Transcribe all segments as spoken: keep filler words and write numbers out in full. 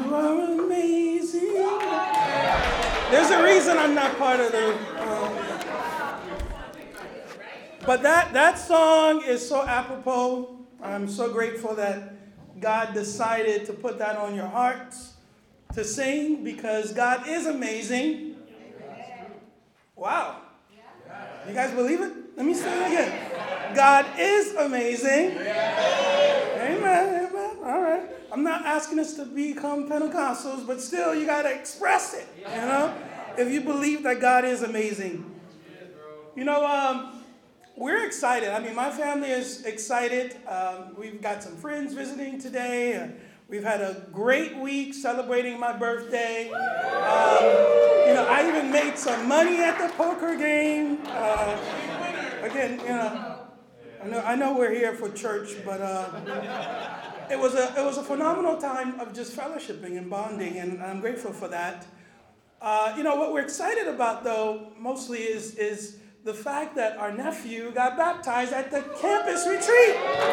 You are amazing. There's a reason I'm not part of the... Uh, but that, that song is so apropos. I'm so grateful that God decided to put that on your hearts to sing, because God is amazing. Wow. You guys believe it? Let me say it again. God is amazing. Amen. Amen. All right. I'm not asking us to become Pentecostals, but still, you got to express it. You know, if you believe that God is amazing. You know, um, we're excited. I mean, my family is excited. Um, we've got some friends visiting today. Uh, we've had a great week celebrating my birthday. Um, you know, I even made some money at the poker game. Uh, again, you know, I know I know we're here for church, but uh, it was a it was a phenomenal time of just fellowshipping and bonding, and I'm grateful for that. Uh, you know, what we're excited about, though, mostly is is the fact that our nephew got baptized at the campus retreat.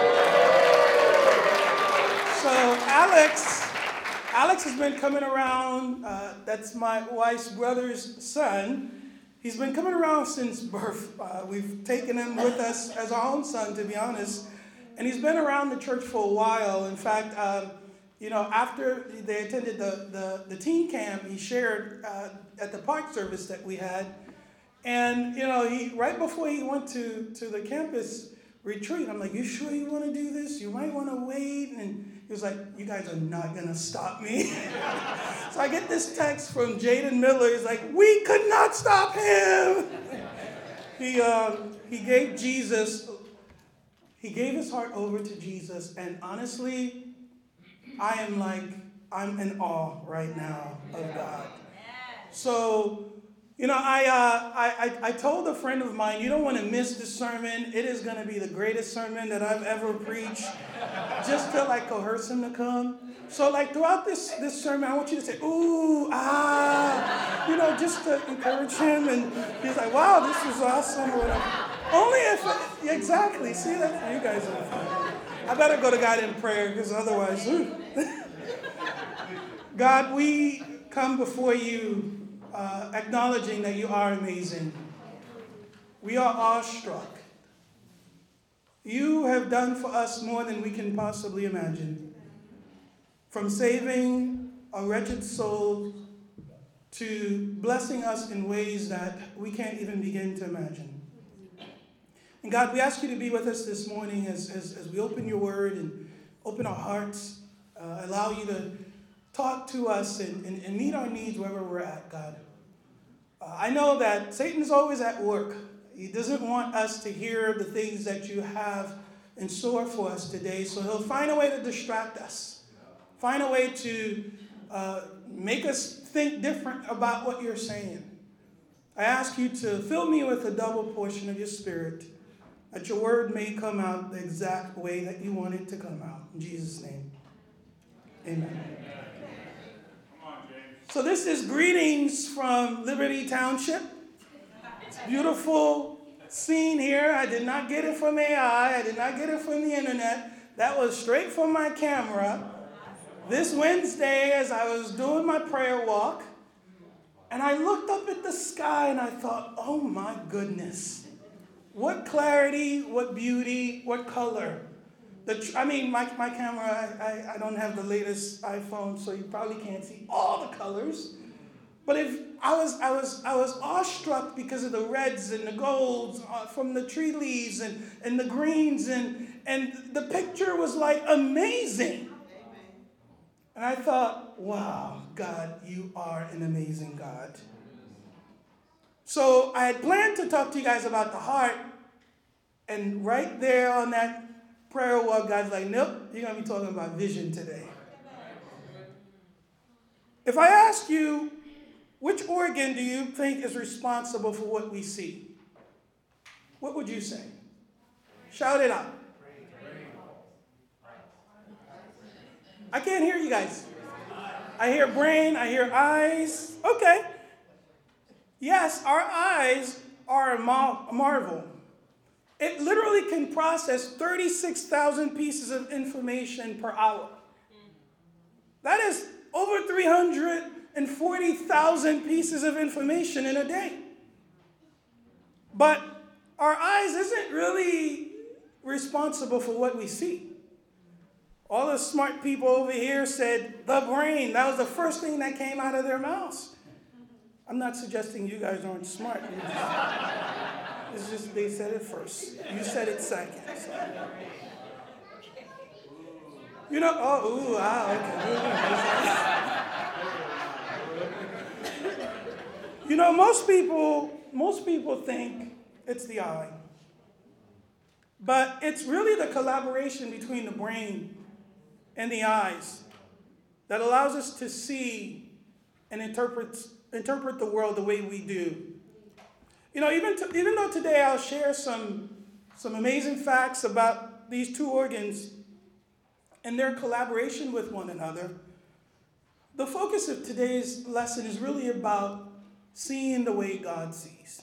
So Alex, Alex has been coming around. Uh, that's my wife's brother's son. He's been coming around since birth. Uh, we've taken him with us as our own son, to be honest. And he's been around the church for a while. In fact, um, you know, after they attended the, the, the teen camp, he shared uh, at the park service that we had. And, you know, he right before he went to, to the campus retreat, I'm like, you sure you want to do this? You might want to wait. And he was like, you guys are not going to stop me. So I get this text from Jaden Miller. He's like, we could not stop him. He, um, he gave Jesus, he gave his heart over to Jesus. And honestly, I am like, I'm in awe right now of God. So, you know, I, uh, I, I I told a friend of mine, you don't want to miss this sermon. It is going to be the greatest sermon that I've ever preached, just to like coerce him to come. So like throughout this, this sermon, I want you to say, ooh, ah, you know, just to encourage him. And he's like, wow, this is awesome. Or whatever. Only if, it, exactly. See, that you guys are fine. I better go to God in prayer, because otherwise, God, we come before you uh, acknowledging that you are amazing. We are awestruck. You have done for us more than we can possibly imagine. From saving a wretched soul to blessing us in ways that we can't even begin to imagine. And God, we ask you to be with us this morning as, as, as we open your word and open our hearts, uh, allow you to talk to us and, and, and meet our needs wherever we're at, God. Uh, I know that Satan's always at work. He doesn't want us to hear the things that you have in store for us today, so he'll find a way to distract us, find a way to uh, make us think different about what you're saying. I ask you to fill me with a double portion of your spirit, that your word may come out the exact way that you want it to come out. In Jesus' name, amen. So this is greetings from Liberty Township. It's a beautiful scene here. I did not get it from A I. I did not get it from the internet. That was straight from my camera. This Wednesday, as I was doing my prayer walk, and I looked up at the sky and I thought, oh my goodness. What clarity, what beauty, what color. The tr- I mean, my, my camera, I, I, I don't have the latest iPhone, so you probably can't see all the colors. But if I was I was I was awestruck because of the reds and the golds uh, from the tree leaves and, and the greens, and and the picture was like amazing. And I thought, wow, God, you are an amazing God. So I had planned to talk to you guys about the heart, and right there on that prayer walk, God's like, nope, you're going to be talking about vision today. If I ask you, which organ do you think is responsible for what we see? What would you say? Shout it out. I can't hear you guys. I hear brain, I hear eyes. Okay. Yes, our eyes are a marvel. It literally can process thirty-six thousand pieces of information per hour. That is over three hundred forty thousand pieces of information in a day. But our eyes isn't really responsible for what we see. All the smart people over here said the brain. That was the first thing that came out of their mouths. I'm not suggesting you guys aren't smart. It's just, it's just they said it first. You said it second. So. You know, oh, ooh, ah, okay. You know, most people, most people think it's the eye. But it's really the collaboration between the brain and the eyes that allows us to see and interpret, interpret the world the way we do. You know, even, to, even though today I'll share some, some amazing facts about these two organs and their collaboration with one another, the focus of today's lesson is really about seeing the way God sees.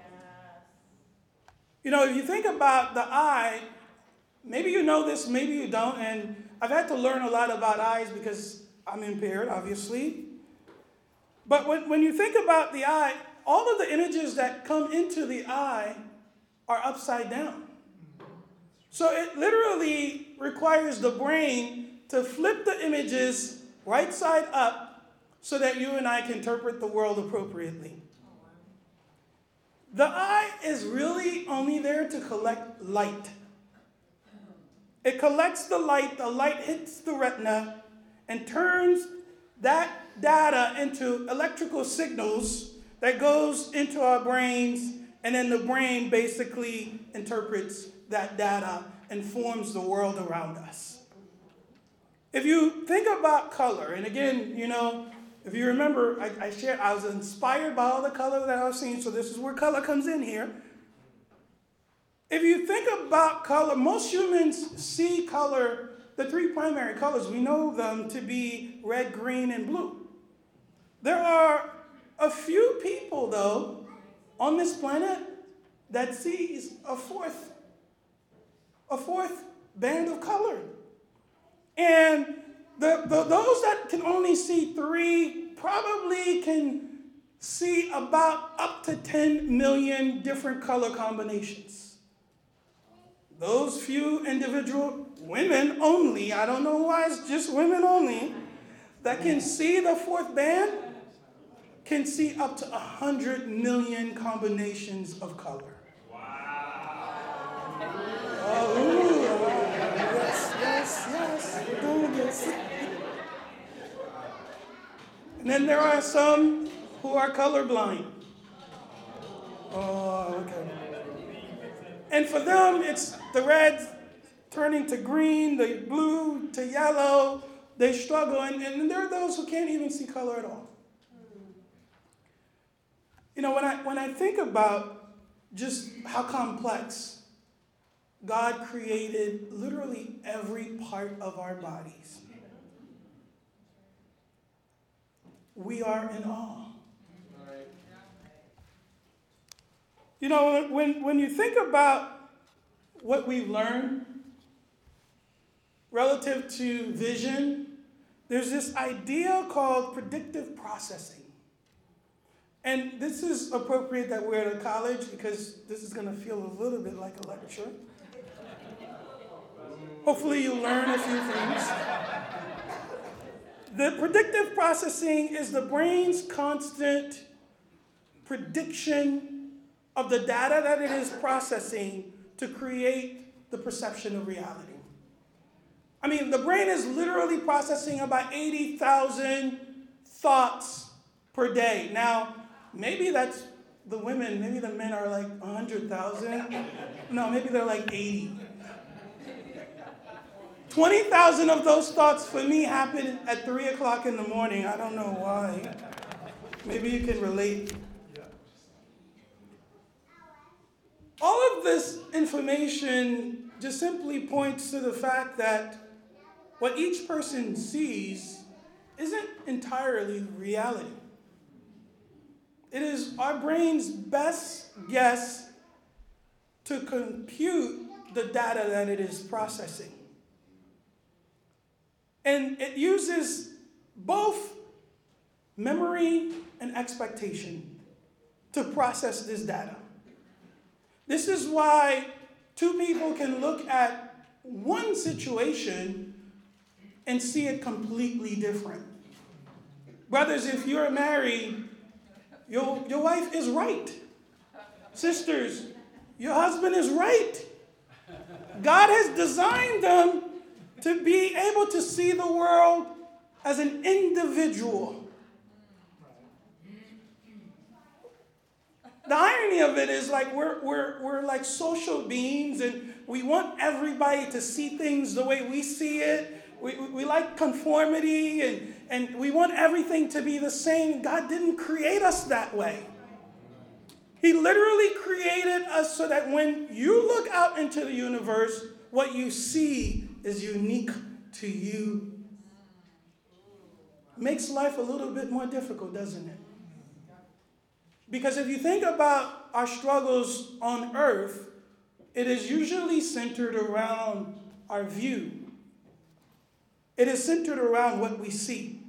You know, if you think about the eye, maybe you know this, maybe you don't, and I've had to learn a lot about eyes because I'm impaired, obviously. But when, when you think about the eye, all of the images that come into the eye are upside down. So it literally requires the brain to flip the images right side up so that you and I can interpret the world appropriately. The eye is really only there to collect light. It collects the light, the light hits the retina, and turns that data into electrical signals that goes into our brains, and then the brain basically interprets that data and forms the world around us. If you think about color, and again, you know, if you remember, I, I shared, I was inspired by all the color that I was seeing, so this is where color comes in here. If you think about color, most humans see color, the three primary colors, we know them to be red, green, and blue. There are a few people, though, on this planet that sees a fourth, a fourth band of color. And the, the, those that can only see three probably can see about up to ten million different color combinations. Those few individual women only, I don't know why it's just women only, that can see the fourth band can see up to one hundred million combinations of color. Wow. Oh, ooh, yes, yes, yes, we're doing this. And then there are some who are colorblind. Oh, okay. And for them, it's the red turning to green, the blue to yellow. They struggle, and, and there are those who can't even see color at all. You know, when I when I think about just how complex God created literally every part of our bodies, we are in awe. You know, when, when you think about what we've learned relative to vision, there's this idea called predictive processing. And this is appropriate that we're at a college because this is going to feel a little bit like a lecture. Hopefully you'll learn a few things. The predictive processing is the brain's constant prediction of the data that it is processing to create the perception of reality. I mean, the brain is literally processing about eighty thousand thoughts per day. Now, maybe that's the women, maybe the men are like one hundred thousand. No, maybe they're like eighty. twenty thousand of those thoughts for me happen at three o'clock in the morning. I don't know why. Maybe you can relate. All of this information just simply points to the fact that what each person sees isn't entirely reality. It is our brain's best guess to compute the data that it is processing. And it uses both memory and expectation to process this data. This is why two people can look at one situation and see it completely different. Brothers, if you're married, your, your wife is right. Sisters, your husband is right. God has designed them to be able to see the world as an individual. The irony of it is like we're, we're, we're like social beings, and we want everybody to see things the way we see it. We, we, we like conformity, and, and we want everything to be the same. God didn't create us that way. He literally created us so that when you look out into the universe, what you see is unique to you. Makes life a little bit more difficult, doesn't it? Because if you think about our struggles on earth, it is usually centered around our view. It is centered around what we see.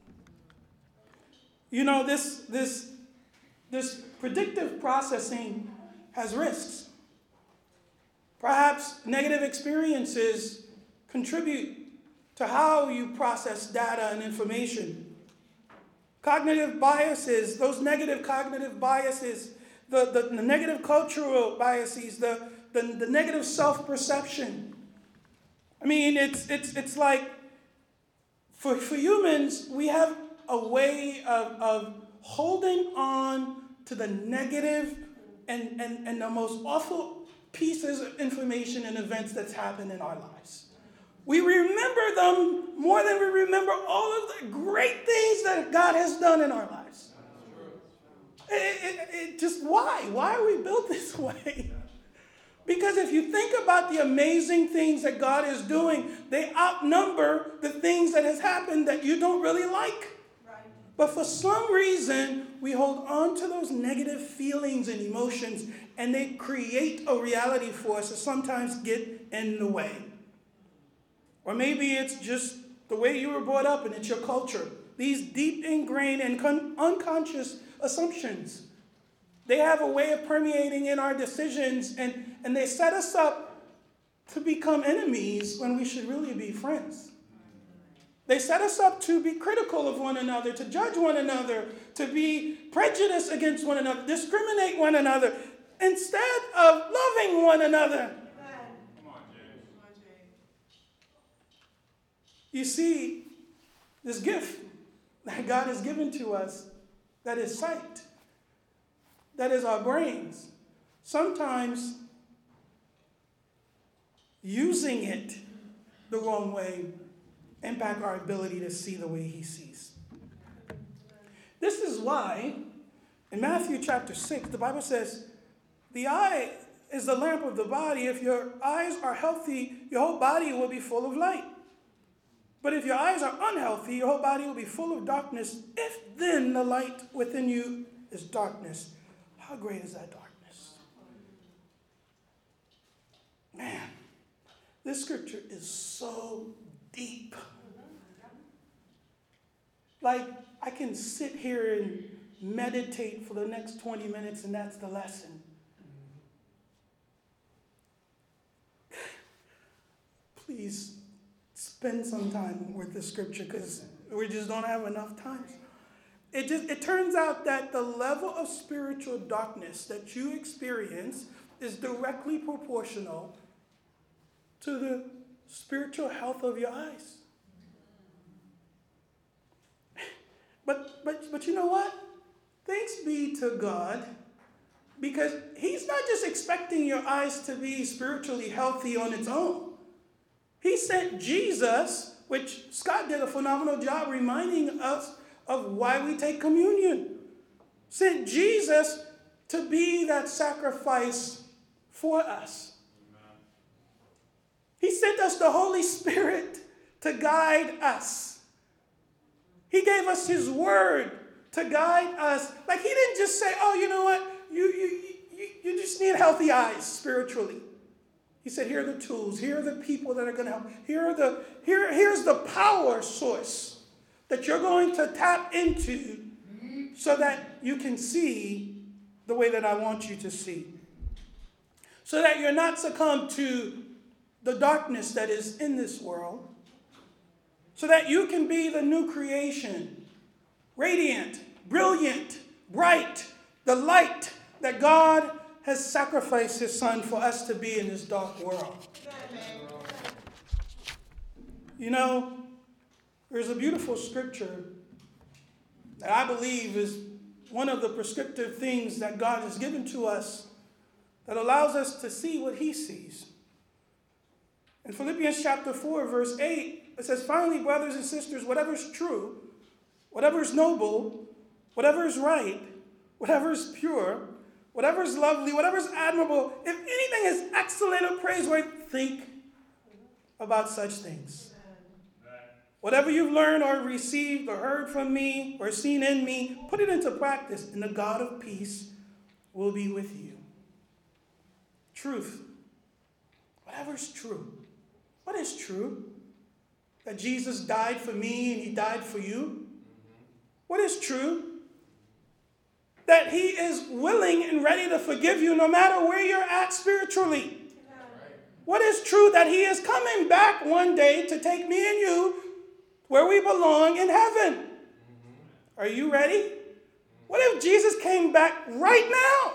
You know, this, this, this predictive processing has risks. Perhaps negative experiences contribute to how you process data and information. Cognitive biases, those negative cognitive biases, the, the, the negative cultural biases, the, the, the negative self-perception. I mean, it's, it's, it's like, for, for humans, we have a way of, of holding on to the negative and, and, and the most awful pieces of information and events that's happened in our lives. We remember them more than we remember all of the great things that God has done in our lives. It, it, it just, why? Why are we built this way? Because if you think about the amazing things that God is doing, they outnumber the things that has happened that you don't really like. Right. But for some reason, we hold on to those negative feelings and emotions, and they create a reality for us that sometimes get in the way. Or maybe it's just the way you were brought up and it's your culture. These deep ingrained and con- unconscious assumptions, they have a way of permeating in our decisions, and, and they set us up to become enemies when we should really be friends. They set us up to be critical of one another, to judge one another, to be prejudiced against one another, discriminate one another, instead of loving one another. You see, this gift that God has given to us, that is sight, that is our brains, sometimes using it the wrong way impact our ability to see the way he sees. This is why in Matthew chapter six, the Bible says, the eye is the lamp of the body. If your eyes are healthy, your whole body will be full of light. But if your eyes are unhealthy, your whole body will be full of darkness. If then the light within you is darkness, how great is that darkness? Man, this scripture is so deep. Like, I can sit here and meditate for the next twenty minutes, and that's the lesson. Please spend some time with this scripture, because we just don't have enough time. It just it turns out that the level of spiritual darkness that you experience is directly proportional to the spiritual health of your eyes. But but but you know what? Thanks be to God, because he's not just expecting your eyes to be spiritually healthy on its own. He sent Jesus, which Scott did a phenomenal job reminding us of why we take communion. Sent Jesus to be that sacrifice for us. Amen. He sent us the Holy Spirit to guide us. He gave us his word to guide us. Like, he didn't just say, oh, you know what? You, you, you, you just need healthy eyes spiritually. He said, here are the tools. Here are the people that are going to help. Here are the, here, here's the power source that you're going to tap into so that you can see the way that I want you to see. So that you're not succumb to the darkness that is in this world. So that you can be the new creation, radiant, brilliant, bright, the light that God has sacrificed his son for us to be in this dark world. You know, there's a beautiful scripture that I believe is one of the prescriptive things that God has given to us that allows us to see what he sees. In Philippians chapter four, verse eight, it says, finally, brothers and sisters, whatever is true, whatever is noble, whatever is right, whatever is pure, whatever is lovely, whatever is admirable, if anything is excellent or praiseworthy, think about such things. Whatever you've learned or received or heard from me or seen in me, put it into practice, and the God of peace will be with you. Truth. Whatever is true. What is true? That Jesus died for me and he died for you? What is true? That he is willing and ready to forgive you no matter where you're at spiritually. What is true? That he is coming back one day to take me and you where we belong in heaven. Are you ready? What if Jesus came back right now?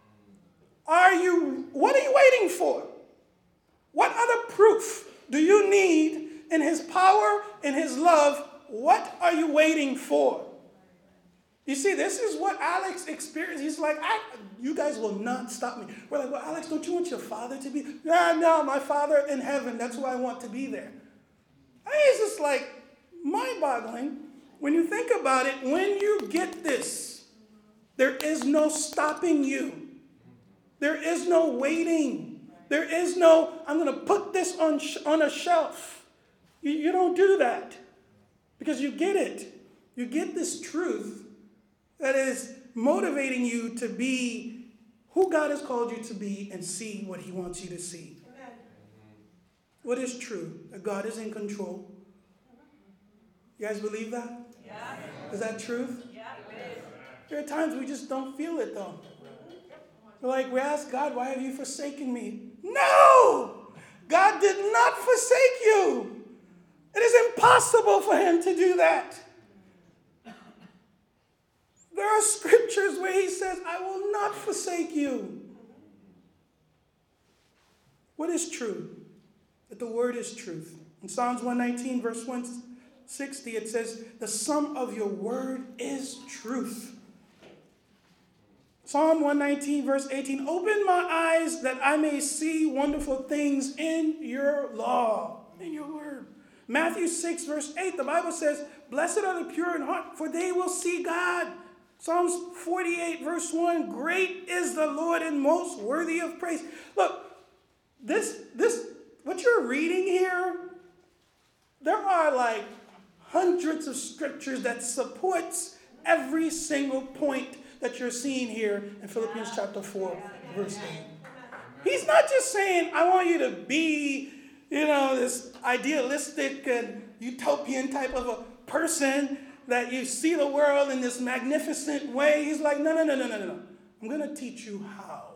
Are you, what are you waiting for? What other proof do you need in his power, in his love? What are you waiting for? You see, this is what Alex experienced. He's like, I, you guys will not stop me. We're like, well, Alex, don't you want your father to be? No, no, my father in heaven. That's why I want to be there. I mean, it's just like mind-boggling. When you think about it, when you get this, there is no stopping you. There is no waiting. There is no, I'm going to put this on, sh- on a shelf. You, you don't do that because you get it. You get this truth that is motivating you to be who God has called you to be and see what he wants you to see. Amen. What is true? That God is in control. You guys believe that? Yeah. Is that truth? Yeah, it is. There are times we just don't feel it though. We're like, we ask God, why have you forsaken me? No! God did not forsake you. It is impossible for him to do that. There are scriptures where he says, I will not forsake you. What is true? That the word is truth. In Psalms one nineteen, verse one sixty, it says, the sum of your word is truth. Psalm one nineteen, verse eighteen, open my eyes that I may see wonderful things in your law, in your word. Matthew six, verse eight, the Bible says, blessed are the pure in heart, for they will see God. Psalms forty-eight, verse one, great is the Lord and most worthy of praise. Look, this, this, what you're reading here, there are like hundreds of scriptures that supports every single point that you're seeing here in Philippians chapter four, verse eight. He's not just saying, I want you to be, you know, this idealistic and utopian type of a person that you see the world in this magnificent way. He's like, no, no, no, no, no, no. I'm going to teach you how.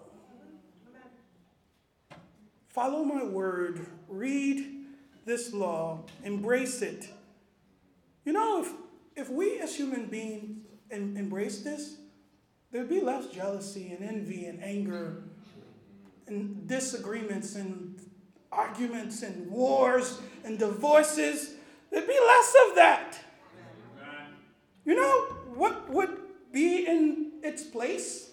Follow my word. Read this law. Embrace it. You know, if, if we as human beings em- embrace this, there'd be less jealousy and envy and anger and disagreements and arguments and wars and divorces. There'd be less of that. You know what would be in its place?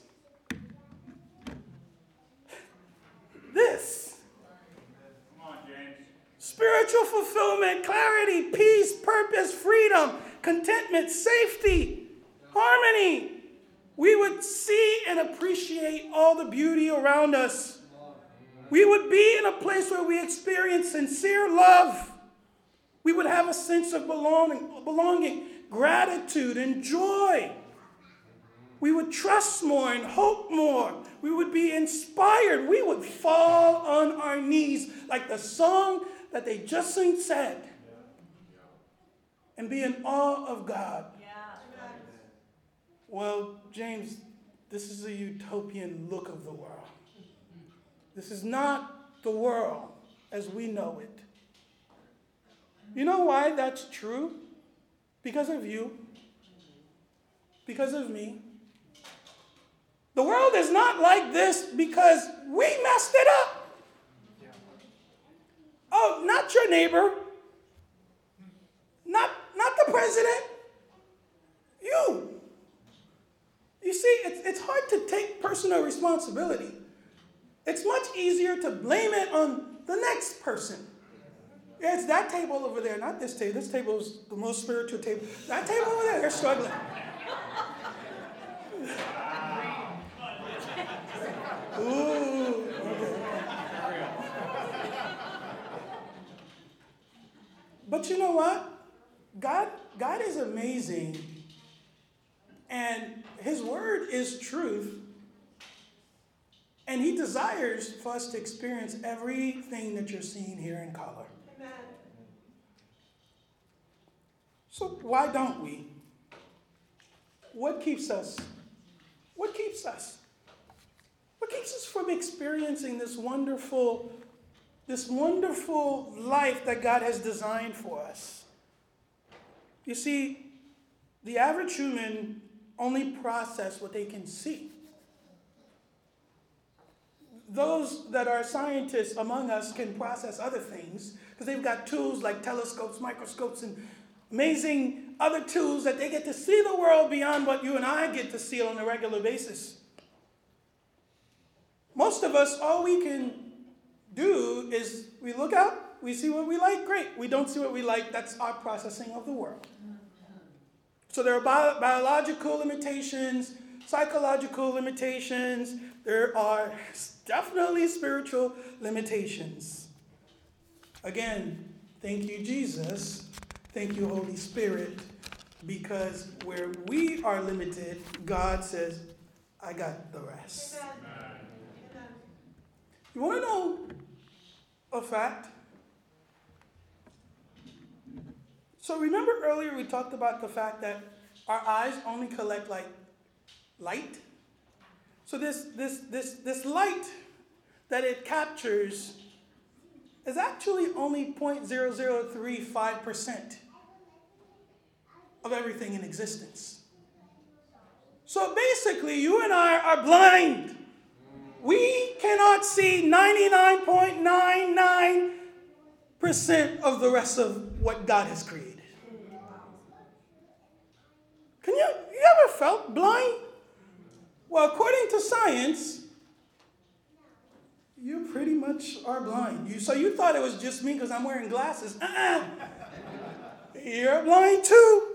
This. Come on, James. Spiritual fulfillment, clarity, peace, purpose, freedom, contentment, safety, harmony. We would see and appreciate all the beauty around us. We would be in a place where we experience sincere love. We would have a sense of belonging, belonging. Gratitude and joy. We would trust more and hope more. We would be inspired. We would fall on our knees like the song that they just said. and be in awe of God. Yeah. Well, James, this is a utopian look of the world. This is not the world as we know it. You know why that's true? Because of you. Because of me. The world is not like this because we messed it up. Oh, not your neighbor. Not, not the president. You. You see, it's, it's hard to take personal responsibility. It's much easier to blame it on the next person. Yeah, it's that table over there, not this table. This table is the most spiritual table. That table over there, they're struggling. Ooh, okay. But you know what? God, God is amazing. And his word is truth. And he desires for us to experience everything that you're seeing here in color. Amen. So why don't we? What keeps us? What keeps us? What keeps us from experiencing this wonderful, this wonderful life that God has designed for us? You see, the average human only process what they can see. Those that are scientists among us can process other things because they've got tools like telescopes, microscopes, and amazing other tools that they get to see the world beyond what you and I get to see on a regular basis. Most of us, all we can do is we look out, we see what we like, great. We don't see what we like, that's our processing of the world. So there are bio- biological limitations, psychological limitations, there are definitely spiritual limitations. Again, thank you, Jesus. Thank you, Holy Spirit, because where we are limited, God says, I got the rest. Amen. You want to know a fact? So remember earlier we talked about the fact that our eyes only collect like light? So this this this this light that it captures is actually only zero point zero zero three five percent of everything in existence. So basically you and I are blind. We cannot see ninety-nine point nine nine percent of the rest of what God has created. Can you, you ever felt blind? Well, according to science, you pretty much are blind. You, so you thought it was just me because I'm wearing glasses. Uh-uh. You're blind too.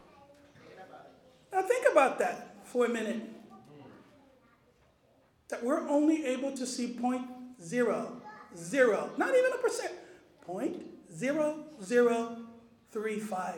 Now think about that for a minute. That we're only able to see point zero, zero, not even a percent, point zero zero three five.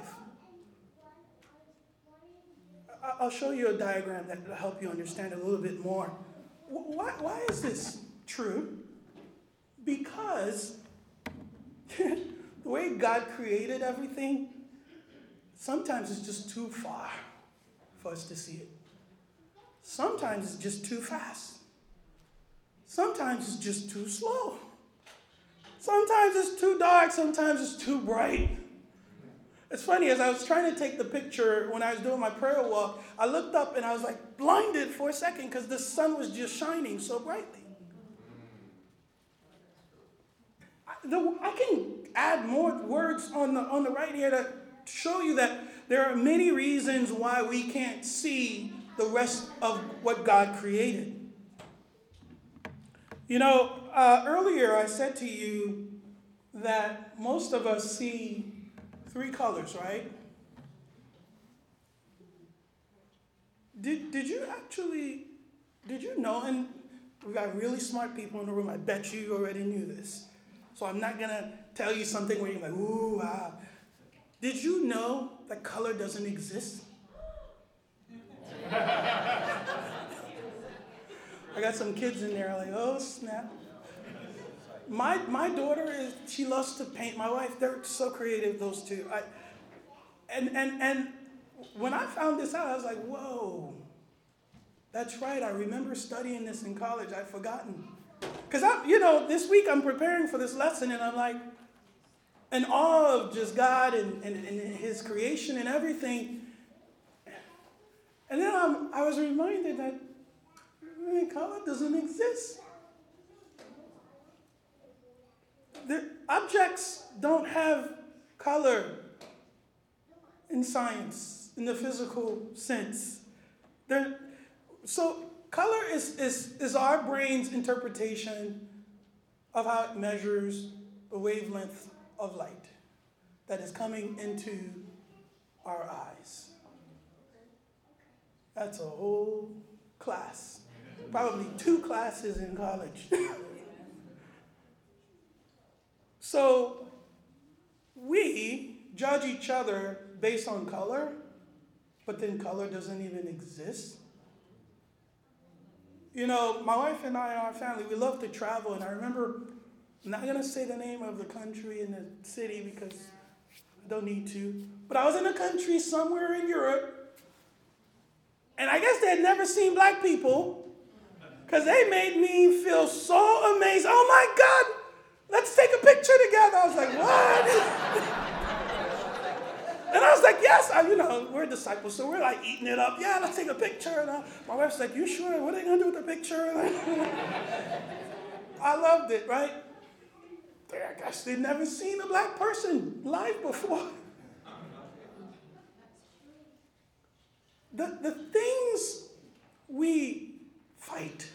I'll show you a diagram that will help you understand a little bit more. Why, why is this true? Because the way God created everything, sometimes it's just too far for us to see it. Sometimes it's just too fast. Sometimes it's just too slow. Sometimes it's too dark. Sometimes it's too bright. It's funny, as I was trying to take the picture when I was doing my prayer walk, I looked up and I was like blinded for a second because the sun was just shining so brightly. I, the, I can add more words on the, on the right here to show you that there are many reasons why we can't see the rest of what God created. You know, uh, earlier I said to you that most of us see three colors, right? Did, did you actually, did you know, and we got really smart people in the room, I bet you already knew this. So I'm not going to tell you something where you're like, ooh, wow. Did you know that color doesn't exist? I got some kids in there like, oh, snap. My my daughter, is she loves to paint. My wife, they're so creative, those two. I, And, and, and when I found this out, I was like, whoa, that's right. I remember studying this in college. I'd forgotten. Because, I, you know, this week I'm preparing for this lesson, and I'm like, in awe of just God and, and, and his creation and everything. And then I'm, I was reminded that man, color doesn't exist. The objects don't have color in science, in the physical sense. They're, so color is, is, is our brain's interpretation of how it measures the wavelength of light that is coming into our eyes. That's a whole class. Probably two classes in college. So we judge each other based on color, but then color doesn't even exist. You know, my wife and I and our family, we love to travel, and I remember, I'm not going to say the name of the country and the city because I don't need to, but I was in a country somewhere in Europe, and I guess they had never seen black people, because they made me feel so amazed. Oh my God, let's take a picture together. I was like, what? And I was like, yes, I, you know, we're disciples, so we're like eating it up. Yeah, let's take a picture. And I, my wife's like, you sure? What are they going to do with the picture? I loved it, right? I guess they'd never seen a black person live before. The, the things we fight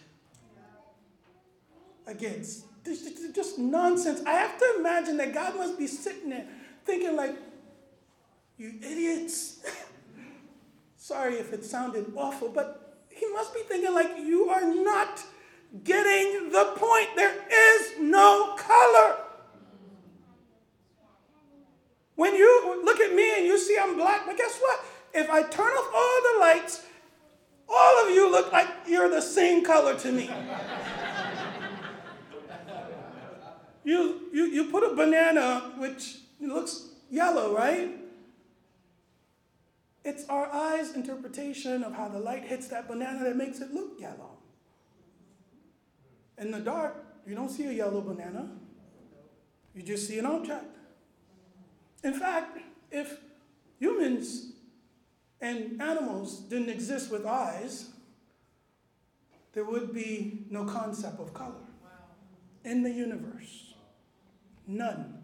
against, just, just nonsense. I have to imagine that God must be sitting there thinking like, you idiots. Sorry if it sounded awful, but he must be thinking like, you are not getting the point. There is no color. When you look at me and you see I'm black, but guess what? If I turn off all the lights, all of you look like you're the same color to me. you, you, you put a banana, which looks yellow, right? It's our eyes' interpretation of how the light hits that banana that makes it look yellow. In the dark, you don't see a yellow banana. You just see an object. In fact, if humans and animals didn't exist with eyes, there would be no concept of color in the universe. None.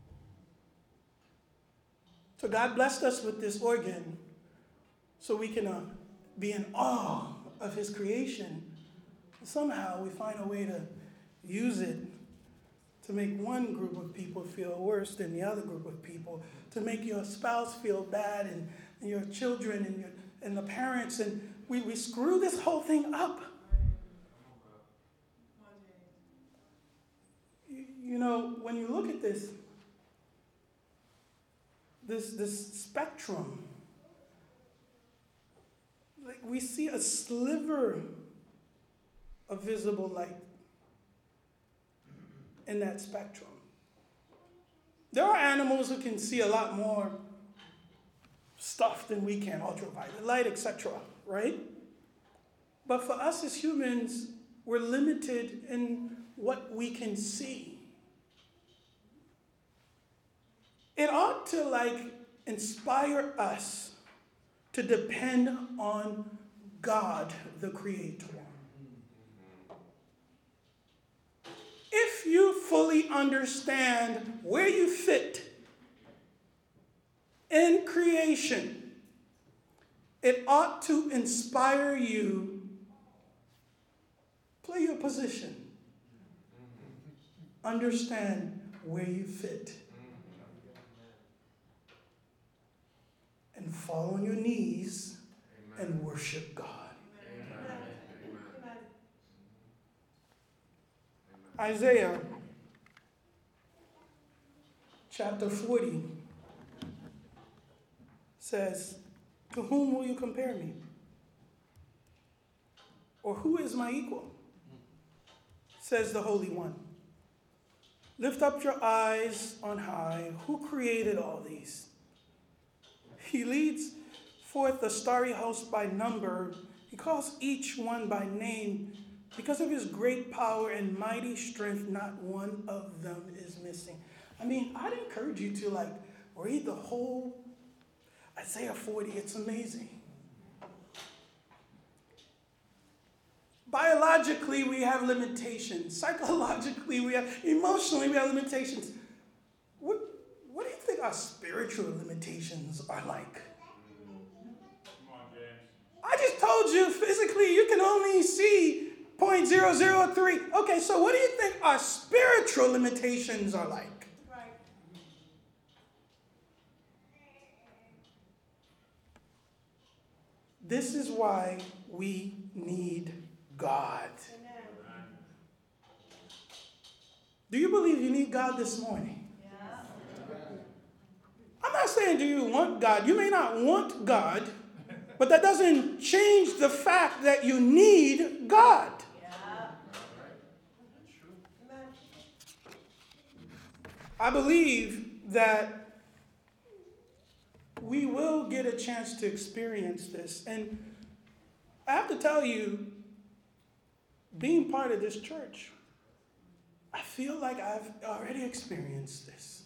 So God blessed us with this organ so we can uh, be in awe of his creation. Somehow we find a way to use it to make one group of people feel worse than the other group of people, to make your spouse feel bad and, and your children and, your, and the parents. And we, we screw this whole thing up. You, you know, when you look at this, this, this spectrum, like we see a sliver of visible light in that spectrum. There are animals who can see a lot more stuff than we can, ultraviolet light, et cetera, right? But for us as humans, we're limited in what we can see. It ought to like inspire us to depend on God, the Creator. If you fully understand where you fit in creation, it ought to inspire you. Play your position. Understand where you fit. And fall on your knees and worship God. Isaiah chapter forty says, to whom will you compare me? Or who is my equal? Says the Holy One. Lift up your eyes on high. Who created all these? He leads forth the starry host by number. He calls each one by name. Because of his great power and mighty strength, not one of them is missing. I mean, I'd encourage you to like read the whole Isaiah forty. It's amazing. Biologically, we have limitations. Psychologically, we have, emotionally, we have limitations. What, what do you think our spiritual limitations are like? Come on, James. I just told you, physically, you can only see zero point zero zero three. Okay, so what do you think our spiritual limitations are like? Right. This is why we need God. Amen. Do you believe you need God this morning? Yeah. I'm not saying do you want God. You may not want God, but that doesn't change the fact that you need God. Yeah. Amen. I believe that we will get a chance to experience this. And I have to tell you, being part of this church, I feel like I've already experienced this.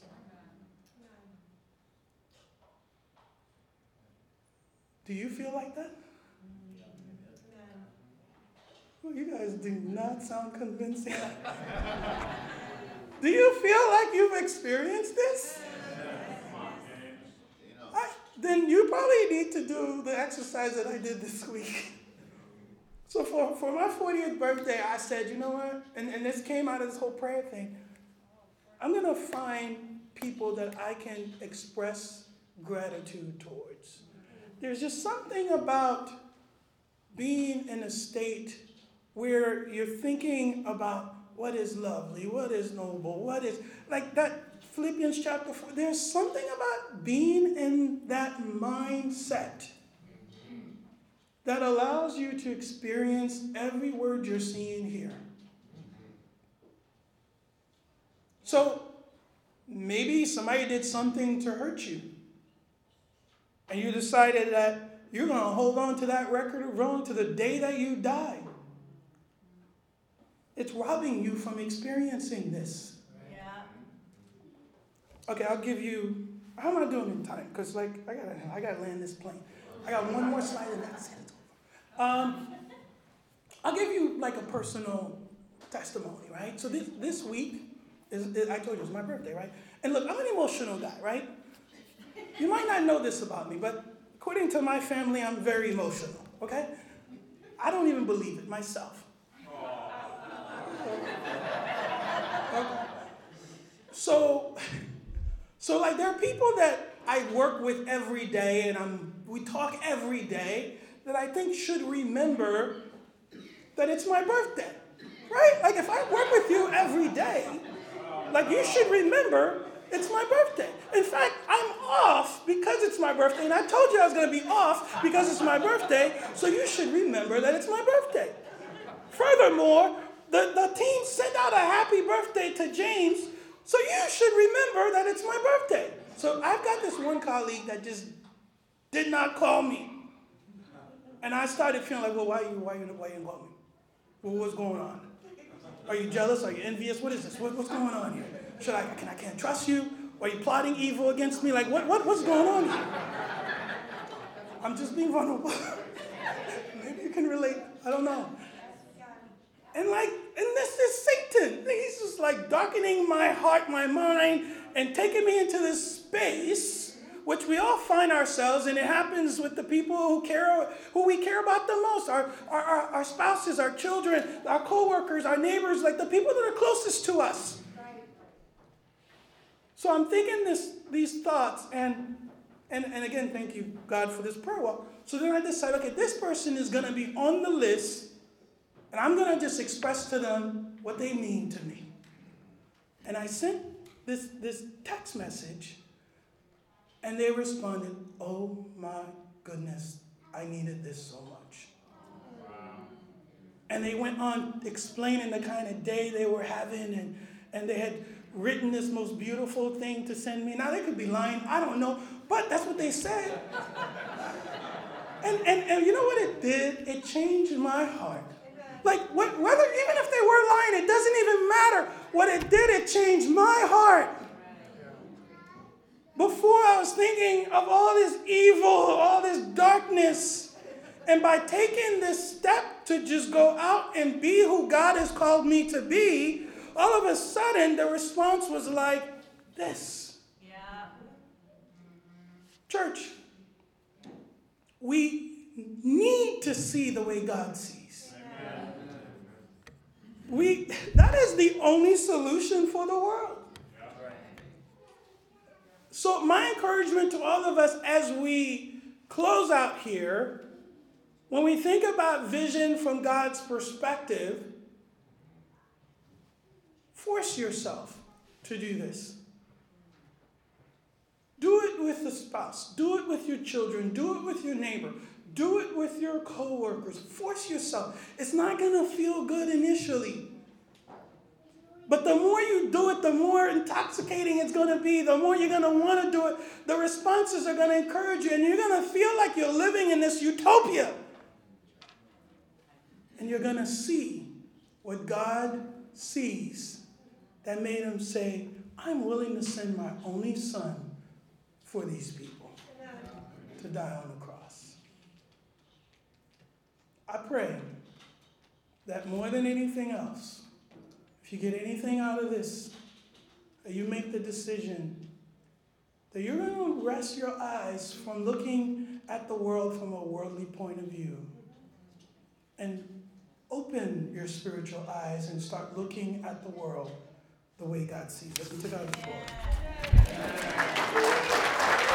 Do you feel like that? Well, you guys do not sound convincing. Do you feel like you've experienced this? I, then you probably need to do the exercise that I did this week. So for, for my fortieth birthday, I said, you know what? And, and this came out of this whole prayer thing. I'm going to find people that I can express gratitude towards. There's just something about being in a state where you're thinking about what is lovely, what is noble, what is, like that Philippians chapter four. There's something about being in that mindset that allows you to experience every word you're seeing here. So maybe somebody did something to hurt you, and you decided that you're going to hold on to that record of wrong to the day that you die. It's robbing you from experiencing this. Yeah. Okay, I'll give you, how am I doing in time? Because like, I got to I gotta land this plane. I got one more slide and that's it. Um, I'll give you like a personal testimony, right? So this, this week, is, is, I told you it's my birthday, right? And look, I'm an emotional guy, right? You might not know this about me, but according to my family, I'm very emotional, okay? I don't even believe it myself. Okay. So, so like there are people that I work with every day and I'm, we talk every day that I think should remember that it's my birthday, right? Like if I work with you every day, like you should remember it's my birthday. In fact, I'm off because it's my birthday, and I told you I was going to be off because it's my birthday, so you should remember that it's my birthday. Furthermore, the, the team sent out a happy birthday to James, so you should remember that it's my birthday. So I've got this one colleague that just did not call me. And I started feeling like, well, why you, why you, why you didn't call me? Well, what's going on? Are you jealous? Are you envious? What is this? What, what's going on here? Should I, can I can't trust you? Are you plotting evil against me? Like, what, what, what's going on here? I'm just being vulnerable. Maybe you can relate. I don't know. And like, and this is Satan. He's just like darkening my heart, my mind, and taking me into this space which we all find ourselves, and it happens with the people who care, who we care about the most, our, our, our, our spouses, our children, our co-workers, our neighbors, like the people that are closest to us. Right. So I'm thinking this, these thoughts, and, and, and again, thank you, God, for this prayer walk. So then I decide, okay, this person is going to be on the list, and I'm going to just express to them what they mean to me. And I sent this, this text message, and they responded, oh my goodness, I needed this so much. Wow. And they went on explaining the kind of day they were having, and, and they had written this most beautiful thing to send me. Now, they could be lying, I don't know, But that's what they said. And, and, and you know what it did? It changed my heart. Like, what, whether, even if they were lying, it doesn't even matter. What it did, it changed my heart. Before I was thinking of all this evil, all this darkness. And by taking this step to just go out and be who God has called me to be, all of a sudden the response was like this. Yeah. Church, we need to see the way God sees. Amen. We, that is the only solution for the world. So my encouragement to all of us as we close out here, when we think about vision from God's perspective, force yourself to do this. Do it with the spouse. Do it with your children. Do it with your neighbor. Do it with your coworkers. Force yourself. It's not going to feel good initially. But the more you do it, the more intoxicating it's going to be. The more you're going to want to do it. The responses are going to encourage you. And you're going to feel like you're living in this utopia. And you're going to see what God sees that made him say, I'm willing to send my only son for these people to die on the cross. I pray that more than anything else, if you get anything out of this, that you make the decision that you're going to rest your eyes from looking at the world from a worldly point of view and open your spiritual eyes and start looking at the world the way God sees it. To God be the glory.